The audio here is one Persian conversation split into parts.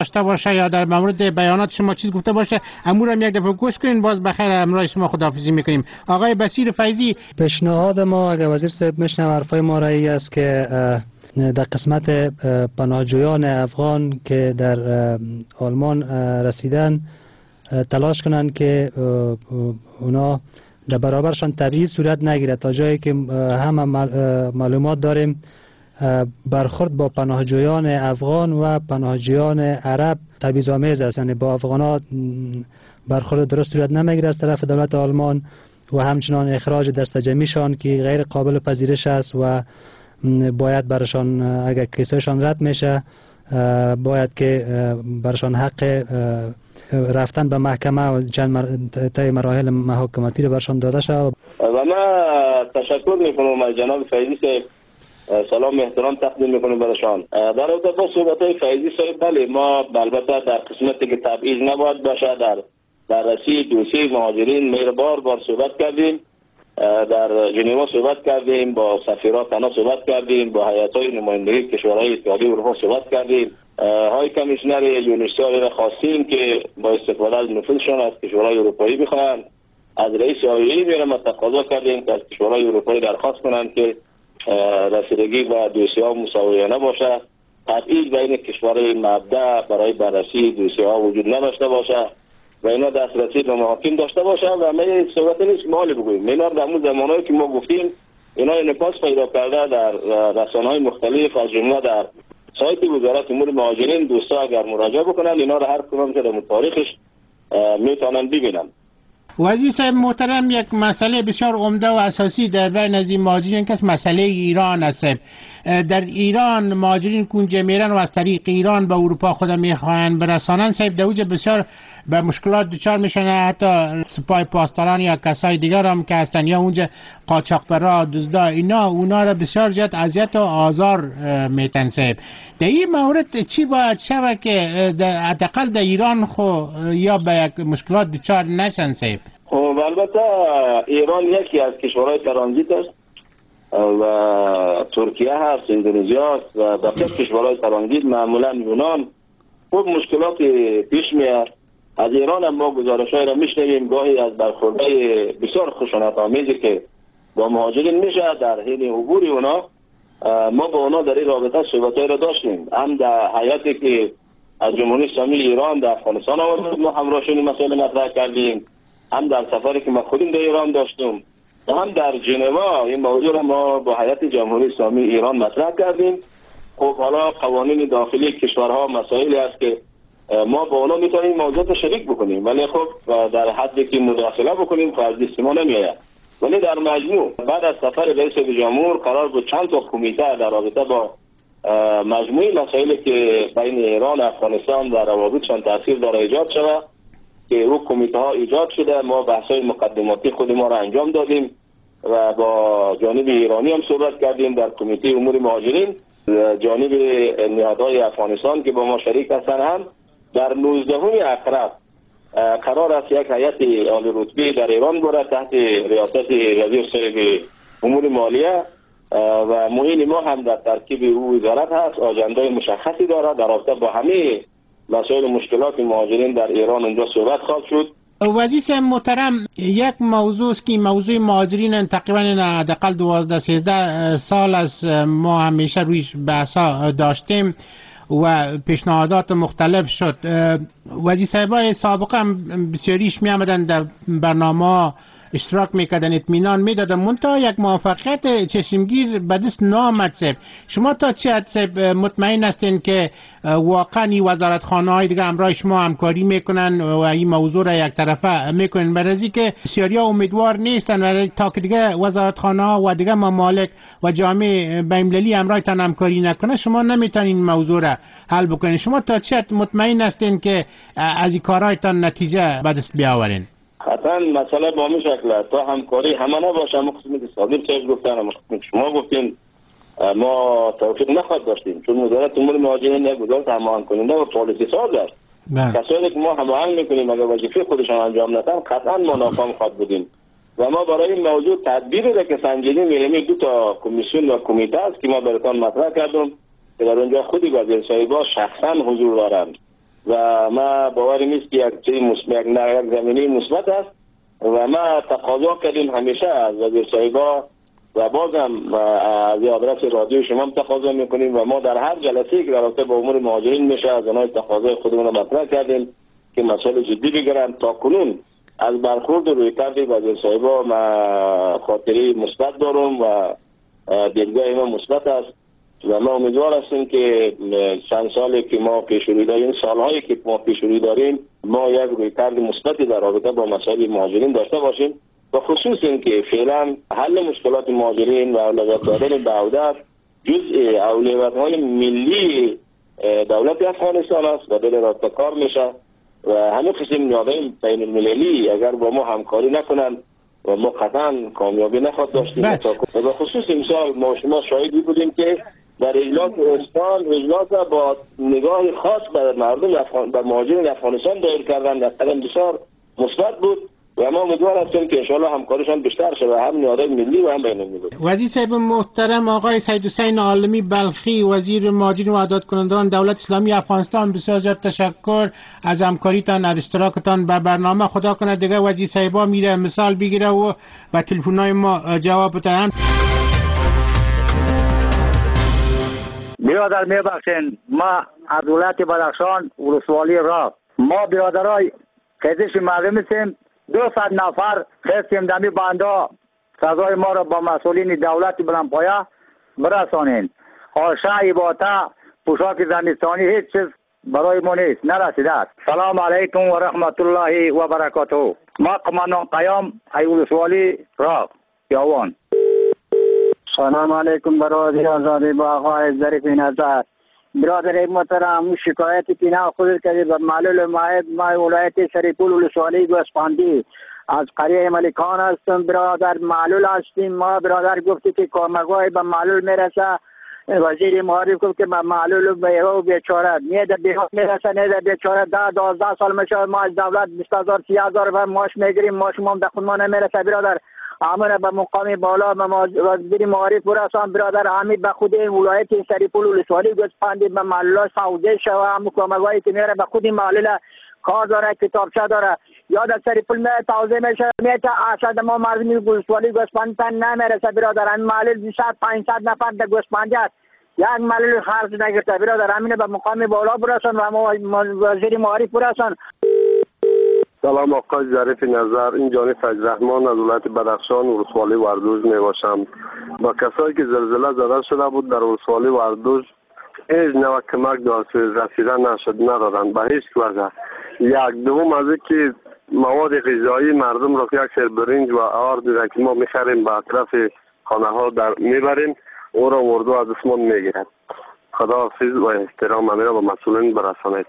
داشته باشه یا در مورد بیانات شما چیز گفته باشه، امور هم یک دفعه گوش کنین. باز بخیر امروز شما خداحافظی میکنیم. آقای بصیر فیضی، پیشنهاد ما اگر وزیر صاحب میشنه حرفای ما رایی است که در قسمت پناهجویان افغان که در آلمان رسیدن تلاش کنن که اونا در برابرشان تبعیض صورت نگیره. تا جایی که همه معلومات داریم برخورد با پناهجویان افغان و پناهجویان عرب تبعیض‌آمیز است، یعنی با افغان‌ها برخورد درست صورت نمیگیره از طرف دولت آلمان و همچنان اخراج دستجمعیشان که غیر قابل پذیرش است و باید برشان اگر کیسهشان رد میشه باید که برشان حق رفتن به محکمه و چند مراحل محاکماتی رو برشان داده شد. و من تشکر میکنم از جناب فیضی صاحب، سلام احترام تقدیم میکنیم برشان. در رابطه با صحبت‌های فیضی صاحب، بله ما البته در قسمتی که تبعیض نباید باشه در بررسی دوسیه مهاجرین بار صحبت کردیم، در ژنو صحبت کردیم، با سفیران تنها صحبت کردیم، با هیئت‌های نمایندگی کشورهای اتحادیه اروپا صحبت کردیم. های کمیشنر یونیسر را خواستیم که با استفاده از نفوذشان از کشورهای اروپایی بخواهند. از رئیس آیئی میرم تقاضا کردیم که از کشورهای اروپایی درخواست کنند که رسیدگی به دوسیه‌ها مساویانه باشه، تبعیض بین کشورهای مبدأ برای بررسی دوسیه‌ها وجود نداشته باشه و اینا دسترسی به محاکم داشته باشه. و ما صحبت نیست مالی بگوییم، اینا در اون زمانهایی که ما گفتیم اینا انعکاس پیدا کرده در رسانه‌های مختلف، از جمله در سایت وزارت امور مهاجرین. دوستا اگر مراجعه بکنن اینا رو هر کدوم که در تاریخش میتونن ببینن. وزیر صاحب محترم، یک مسئله بسیار عمده و اساسی در بین از این مهاجرین که مسئله ایران است. در ایران مهاجرین کنجه میرن و از طریق ایران به اروپا خود میخواهند برسانن. صاحب دوجه بسیار به مشکلات دچار میشن، حتی سپاه پاسداران یا کسای دیگر هم که هستن یا اونجا قاچاقبرا دزدا اونا را بسیار زیاد اذیت و آزار میتن. صاحب در این مورد چی باید شود که حداقل در ایران خو یا به یک مشکلات دچار نشن؟ صاحب البته ایران یکی از کشورهای ترانزیت است و ترکیه هست، اندونزیا است و بقیه کشورهای ترانزیت معمولا یونان خوب مشکلات پیش میاد. از ایران هم ما گزارش‌های را میشنویم گاهی از برخوردهای بسیار خشونت‌آمیزی که با مهاجرین میشه در حین عبور اونا. ما با اونا در این رابطه صحبت‌های را داشتیم، هم در هیئتی که از جمهوری اسلامی ایران در افغانستان آمد ما همراهشون مسائل مطرح کردیم، هم در سفری که ما خودم در ایران داشتم و هم در ژنو این موضوع را ما با هیئت جمهوری اسلامی ایران مطرح کردیم. خب حالا قوانین داخلی کشورها مسائلی است که ما با اونا میتونیم موضوعات شریک بکنیم، ولی خب در حدی که مداخله بکنیم که از دست ما نمیآید. ولی در مجموع بعد از سفر رئیس جمهور قرار بود چند تا کمیته در رابطه با مجموعی مسائلی که بین ایران و افغانستان و روابطشان تاثیر داره ایجاد شود که او کمیته ها ایجاد شده. ما بحث‌های مقدماتی خود ما را انجام دادیم و با جانب ایرانی هم صحبت کردیم در کمیته امور مهاجرین. جانب نهادهای افغانستان که با ما شریک هستند هم در 19 اکرب قرار است یک هیئت عالی رتبه در ایران بره تحت ریاست وزیر صاحب امور مالیه و معین ما هم در ترکیب او وزارت هست. آجندای مشخصی داره در رابطه با همه مسائل مشکلات مهاجرین در ایران اونجا صحبت خواهد شد. وزیر صاحب محترم، یک موضوع است که موضوع مهاجرین تقریبا حداقل 12-13 سال از ما همیشه رویش بحثا داشتیم و پیشنهادات مختلف شد. وزیر صاحبای سابقه هم بسیاریش می آمدن در برنامه اشتراک میکردن، اطمینان میدادن، منتها یک موفقیت چشمگیر به دست نامد. صاحب شما تا چه حد صاحب مطمئن هستین که واقعا این وزارتخانه های دیگه همراه شما همکاری میکنن و این موضوع را یک طرفه میکنن؟ برای که بسیاریا امیدوار نیستن و تا که دیگه وزارتخانه ها و دیگه ممالک و جامعه بین‌المللی همراهتان همکاری نکنه شما نمیتونین این موضوع را حل بکنین. شما تا چه حد مطمئن هستین که از این کارهایتان نتیجه به دست بیاورین؟ حتما مسئله با همین شکل تا همکاری همه نباشه. ما قسمی که صادق چیز گفتن و شما گفتین ما توفیق نخواهد داشتیم، چون وزارت امور مهاجرین یک وزارت هماهنگ کننده و پالیسی ساز است. کسایی که ما هماهنگ میکنیم اگر وظیفه خودشان انجام ندن قطعا ما ناکام خواهد بودیم و ما برای این موضوع تدبیری را که سنجیدیم می‌ریم. 2 تا کمیسیون و کمیته است که ما براتون مطرح کردم که در اونجا خودی وزیر صاحبا شخصا حضور دارند و ما باوری نیست که یک زمینی مثبت است و ما تقاضا کردیم همیشه از وزیر صاحبا و بازم از آدرس رادیو شما هم تقاضا میکنیم و ما در هر جلسه که در رابطه با امور مهاجرین میشه از آنها تقاضای خودمون رو مطرح کردیم که مسائل جدی بگیرن. تا کنون از برخورد رویکرد وزیر صاحبا ما خاطری مثبت دارم و دیدگاه ما مثبت است و ما امیدوار هستیم که چند سالی که ما پیش روی داریم، سالهایی که ما پیش روی داریم، ما یک رویکرد مثبتی در رابطه با مسائل مهاجرین داشته باشیم و خصوص این که فعلا حل مشکلات مهاجرین و اولویت دادن به عودت جزء اولویت‌های ملی دولت افغانستان است و دل رابطه کار میشه و همه قسم نیازهای بین المللی اگر با ما همکاری نکنن و ما قطعا کامیابی نخواهد داشتیم. و خصوص امسال ما شما شاهدی بودیم که در اجلاس استان اجلاس با نگاه خاص به مردم به مهاجرین افغانستان دایر کردن در قدم بسیار مثبت بود و ما امیدوار هستیم که انشاءالله همکاریشان بیشتر شود هم نیازهای ملی و هم بین المللی. وزیر صاحب محترم آقای سید حسین عالمی بلخی وزیر مهاجرین و عادات کنندگان دولت اسلامی افغانستان، بسیار زیاد تشکر از همکاریتان، از اشتراکتان به برنامه. خدا کنه دیگه وزیر صاحبا میره مثال بگیره و به تلفن‌های ما جواب بده. برادر میبخشین، ما از ولایت بدخشان ولسوالی راه ما برادرای خیزش مردم هستیم. 200 نفر خواستیم دمی بنده سزای ما را با مسئولین دولت بلندپایه برسانین. آشا، عباتا، پوشاک زمستانی هیچ چیز برای ما نیست، نرسیده است. سلام علیکم و رحمت الله و برکاته. ما قماندان قیام ولسوالی راه یاوان. سلام علیکم برادر آزادی با آقای ظریف نظر. برادر محترم، شکایتی که نه خود کردی به معلول ما ولایت سریپول ولسوالی گوسفندی از قریه ملکان هستم. برادر معلول هستیم ما. برادر گفتی که کمک‌های به معلول میرسه. وزیر معارف گفت که معلول به بیچاره نیده بیهات میرسه، نیده بیچاره 10-12 سال میشه ما از دولت 20,000 30,000 معاش میگیریم، معاش ما به خود ما نمیرسه. برادر همون به مقام بالا وزیر معارف برسان. برادر همین به خود این ولایت سریپول ولسوالی گوسفندی به معلول سعودی شوه. هم کمک‌هایی که میره به خود این معلول کار داره، کتابچه داره، یا در سریپول می توضیح میشه میته اشد ما مردمی ولسوالی گوسفند نمیرسه. برادر همین معلول 500 نفر در گوسفندی است، یک معلول خرج نگرفته. برادر همین به مقام بالا برسان و وزیر معارف برسان. سلام آقای ظریف نظر، این جانب فضل رحمان از ولایت بدخشان ولسوالی وردوج می باشم. با کسایی که زلزله زده شده بود در ولسوالی وردوج هیچ نوع کمک رسیدن ندادند به هیچ وجه. یک دوم از اینکه مواد غذایی مردم را یک سر برنج و آرد که ما میخریم به اطراف خانه ها در میبریم او را وردو از اسمان میگیرد. خداحافظ و احترام همه را به مسئولین برسانید.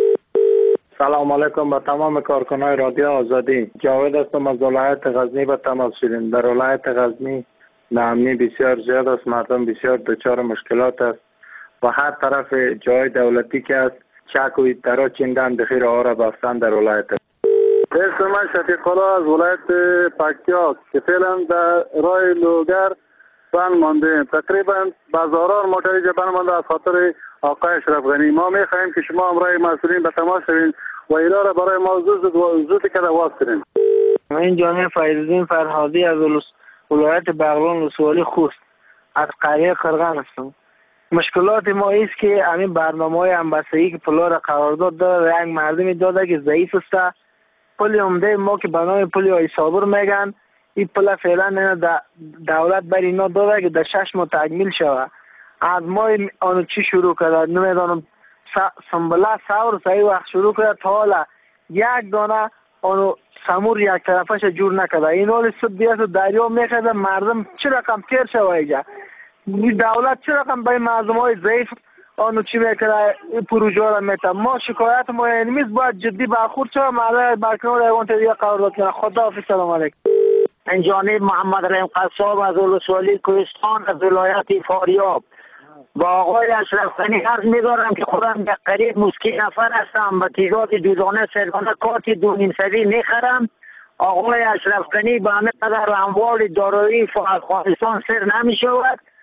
سلام علیکم به تمام کارکنان رادیو آزادی. جاوید هستم از ولایت غزنی به تماس شدیم. در ولایت غزنی ناامنی بسیار زیاد است، مردم بسیار دچار مشکلات است و هر طرف جای دولتی که است چک و ایترا چیندن دخیر آها را بافتن در ولایت. اسم من شفیق الله از ولایت پکتیا که فعلا در راه لوگر بند مانده. تقریبا بازاران موتری بند مانده از خاطر آقای اشرف غنی. ما میخواهیم که شما همراه مسئولین به تماس شوید و اینا را برای ما زود که دواز کنید. این جانب فیض‌الدین فرهادی از ولایت بغلان ولسوالی خوست از قریه قرغن هستم. مشکلات ما است که همین برنامه‌های همبستگی که پلا را قرارداد داره یک مردمی داده که ضعیف است. پل عمده ما که به نام پل آی صابر میگن، این پل فعلا دولت بر اینا داده که در 6 ماه تکمیل شود. از ما آنو چی شروع کرده نمیدانم، سنبله سور صحیح وقت شروع کرده تا حالا یک دانه آنو سمور یک طرفش جور نکرده. این حال صد بیاست دریا میخواد مردم چه رقم تیر شوه اینجا. دولت چه رقم به مردم های ضعیف آنو چی میکنه پروژه را میته. ما شکایت ما اینمیز باید جدی برخورد شوه. مردم برکنار ایوان تدیه قرارداد کنه. خداحافظ، سلام علیکم. این جانب محمد رحیم قصاب از ولسوالی کوهستان از ولایت فاریاب. با آقای اشرف غنی عرض می‌دارم که خودم در قریب مسکی نفر هستم و تیزات دودانه سرگانه کارت 2 سری میخرم. آقای اشرف غنی به همه قدر اموال دارایی افغانستان سر نمی شود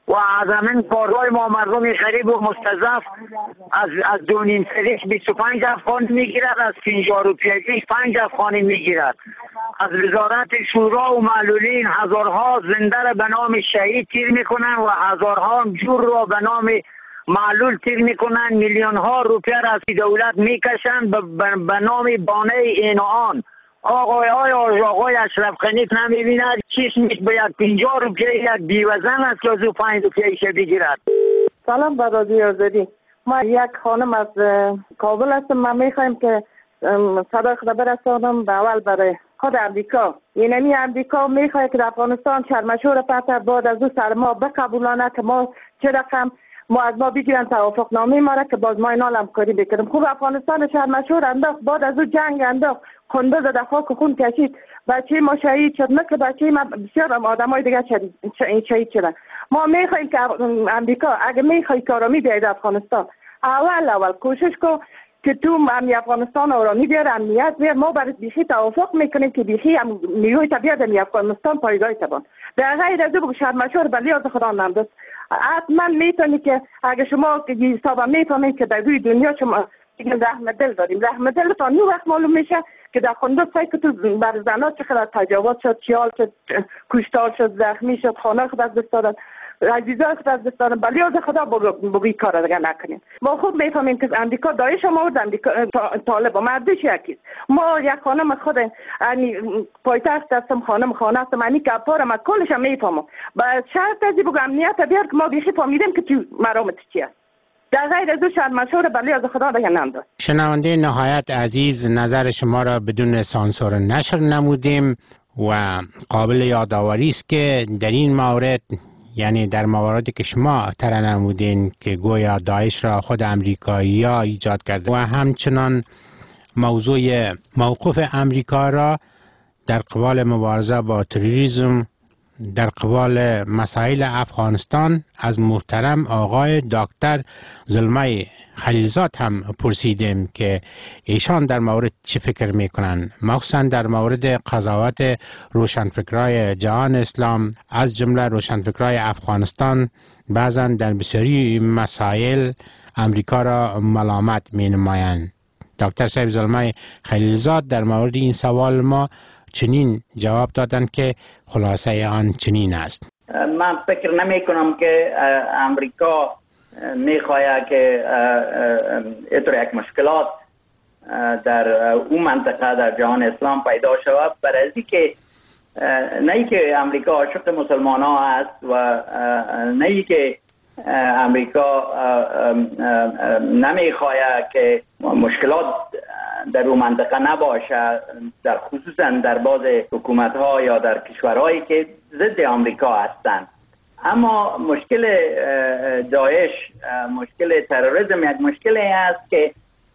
و از همین کارهای ما مردم غریب و مستضعف از 2.5 سالش 25 افغان میگیرد، از 50 روپیه‌ش 5 افغانی میگیرد. از وزارت شورا و معلولین هزارها زنده را به نام شهید تیر میکنن و هزارها جور را به نام معلول تیر میکنن. میلیون ها روپیه را از دولت میکشن به نام بانه این آن. آقای اشرف غنی نمیبیند چیز باید 50 روپیه یک بیوزن است که از 5 روپیه بگیرد. سلام برادری آزادی. ما یک خانم از کابل هستم. ما میخوایم که صدای خدا برسانم به اول برای خود امریکا. اینمی امریکا میخواد که در افغانستان شرمشور پس بعد از او سر ما بقبولانه که ما چه رقم ما از ما بگیرن توافق نامه ما را که باز ما اینا همکاری بکنیم. خوب افغانستان شرمشور انداخت، بعد از او جنگ انداخت، خونده در خاک خون کشید، بچه ما شهید شد، مثل بچه ما بسیار آدمای دیگه شهید شدن. ما میخوایم که امریکا اگه میخوای کارامی بیاید افغانستان اول کوشش کن که تو افغانستان آرامی بیار، امنیت بیار. ما برای بیخی توافق میکنیم که بیخی نیروی طبیعت افغانستان پایگاه تبان. در غیر از او شرمشور بلی از خدا نمدست. حتما میتونی که اگه شما حسابا میفهمید که در روی دنیا شما رحمت دل داریم. رحمت دل تا نو وقت معلوم میشه که در خونده سایی که تو بر زنها چقدر تجاوز شد، چیال شد، کشتار شد، زخمی شد، خانه خود از دست دادن، عزیزای خود از دست دادن. بلی از خدا بگوی کار دیگه نکنیم. ما خود میفهمیم که امریکا داعش هم آورد، امریکا طالب مردش یکیست. ما یک خانم از خود پایتخت هستم، خانه هستم، انی کپارم از کلش هم میفهمم. با شرط ازی بگو امنیت بیار که ما بیخی فهمیدیم که تو مرامت چیه. در غیر از او شرمشور بلی از خدا دیگه نمداد. شنونده نهایت عزیز، نظر شما را بدون سانسور نشر نمودیم و قابل یادآوری است که در این مورد، یعنی در مواردی که شما طرح نمودین که گویا داعش را خود امریکایی‌ها ایجاد کرده و همچنان موضوع موقف امریکا را در قبال مبارزه با تروریسم در قبال مسائل افغانستان از محترم آقای دکتر زلمه خلیلزاد هم پرسیدیم که ایشان در مورد چه فکر میکنن، مخصوصا در مورد قضاوت روشنفکرای جهان اسلام از جمله روشنفکرای افغانستان. بعضا در بسیاری مسائل امریکا را ملامت می نمایند. دکتر صاحب زلمه خلیلزاد در مورد این سوال ما چنین جواب دادن که خلاصه آن چنین است: من فکر نمی کنم که امریکا میخواهد که اینطور یک مشکلات در اون منطقه در جهان اسلام پیدا شود، برای از که نه که امریکا عاشق مسلمان ها است و نه که امریکا نمیخواهد که مشکلات در اون منطقه نباشه، در خصوصا در بعض حکومت ها یا در کشورهایی که ضد امریکا هستند. اما مشکل داعش، مشکل تروریسم یک مشکلی است که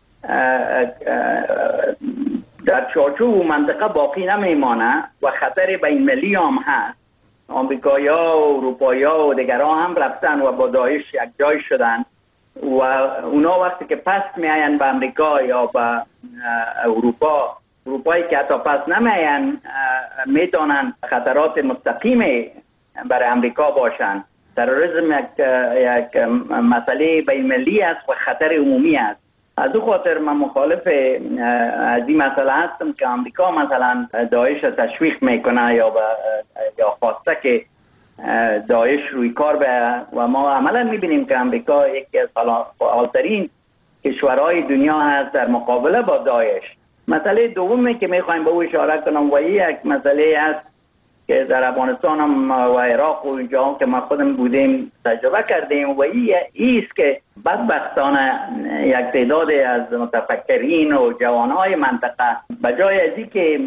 در چارچوب منطقه باقی نمیمانه و خطر بین ملی هم هست. آمریکایی‌ها و اروپایی‌ها و دیگران هم رفتن و با داعش یک جای شدن و اونا وقتی که پس میاین به امریکا یا به اروپایی که حتی پس نمیاین میتونن خطرات مستقیم برای امریکا باشن. تروریسم یک مسئله بین ملی است و خطر عمومی است. از او خاطر من مخالف از این مسئله هستم که امریکا مثلا داعش تشویق میکنه یا خواسته که داعش روی کار به و ما عملا میبینیم که امریکا یکی از فعالترین کشورهای دنیا هست در مقابله با داعش. مسئله دومی که میخوایم به او اشاره کنم و یک مسئله است که در افغانستان هم و عراق و اینجا هم که ما خودم بودیم تجربه کردیم و ایست که بدبختانه یک تعداد از متفکرین و جوانهای منطقه بجای از اینکه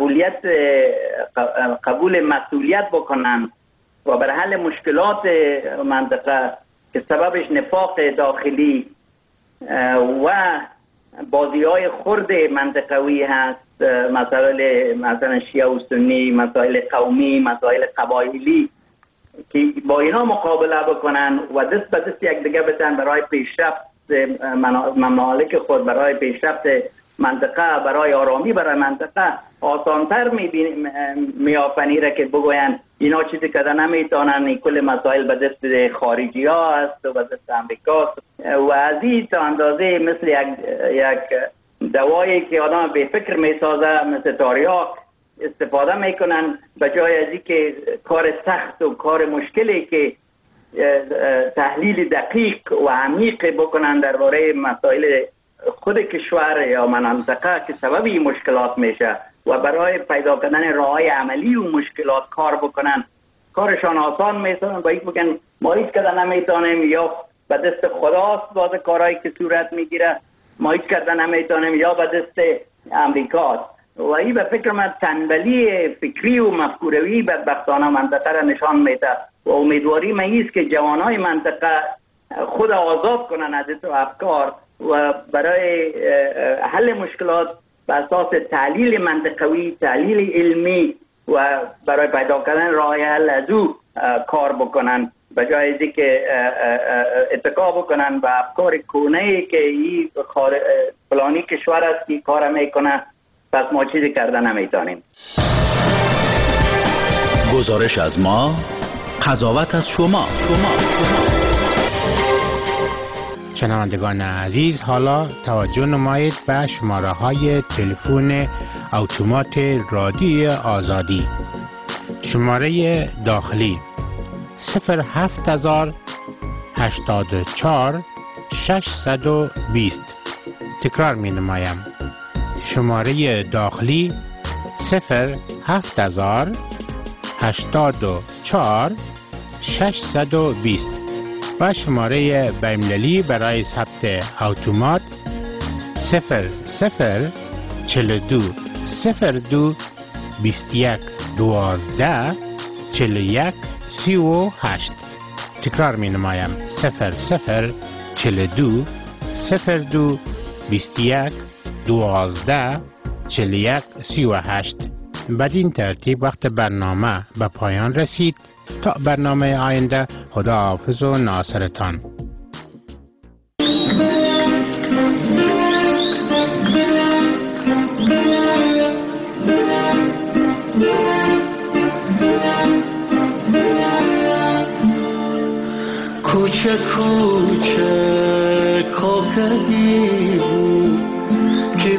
قبول مسئولیت بکنن و بر حل مشکلات منطقه که سببش نفاق داخلی و بازی‌های خرد منطقوی هست، مثلا شیعه و سنی، مسائل قومی، مسائل قبایلی، که با اینا مقابله بکنن و دست به دست یک دیگه بتن برای پیشرفت ممالک خود، برای پیشرفت منطقه، برای آرامی برای منطقه. آسانتر می‌آفنیره که بگوین اینا چیزی که نمیتونن، این کل مسائل به دست خارجی ها است و به دست امریکا و از این تا اندازه مثل یک دوایی که آدم به فکر میسازه مثل تاریاک استفاده میکنن به جای از اینکه کار سخت و کار مشکلی که تحلیل دقیق و عمیق بکنن درباره مسائل خود کشور یا منطقه که سبب این مشکلات میشه و برای پیدا کردن راههای عملی و مشکلات کار بکنن، کارشان آسان میسازن. با یک بگن ما هیچ کدر نمیتونیم، یا به دست خداست بعض کارهایی که صورت میگیره، ما هیچ کدر نمیتونیم، یا به دست امریکاست. و این به فکر من تنبلی فکری و مفکوروی بدبختانه منطقه را نشان میده و امیدواری من ایست که جوانای منطقه خود آزاد کنن از این افکار و برای حل مشکلات به اساس تحلیل منطقوی، تحلیل علمی و برای پیدا کردن راه حل از او کار بکنن، به جای از که اتکا بکنن به افکار کونه‌ای که این فلانی کشور است که کار میکنه پس ما چیزی کردن نمیتونیم. گزارش از ما، قضاوت از شما. شنوندگان عزیز، حالا توجه نمایید به شماره های تلفن اتومات رادیو آزادی. شماره داخلی 07084 620. تکرار می نمایم. شماره داخلی 07084 620 و شماره بین‌المللی برای ثبت اتومات 0042 02 21 12 41 38. تکرار می نمایم 0042 02 21 12 41 38. بدین ترتیب وقت برنامه به پایان رسید. تا برنامه آینده، خدا حافظ و ناصرتان. کوچه کوچه کوکگی بود که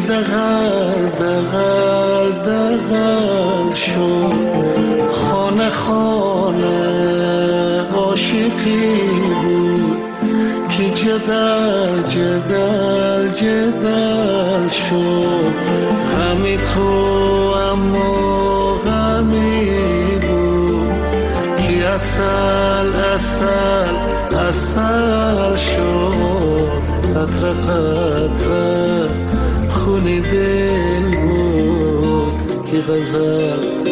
دغل شد، خانه خانه عاشقی بود که جدل شد. غمی تو اما غمی بود که اصل شد. قطره قطره خونی دل بود که غزل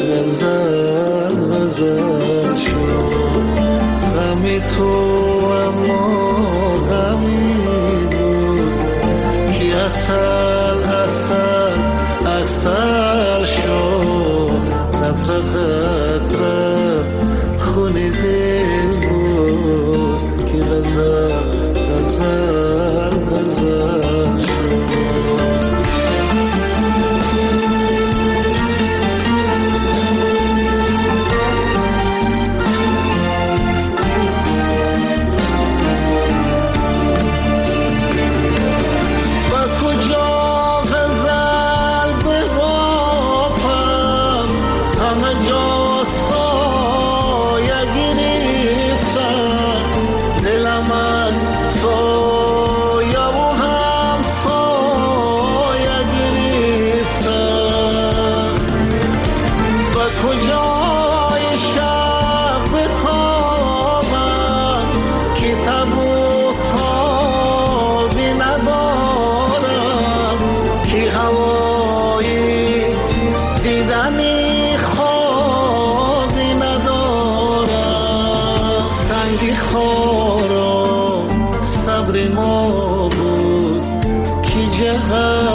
شد. غمی تو اما غمی بود که اصل شد. قطره قطره خونی دل بود که غزل شد. صبر ما بود که جهان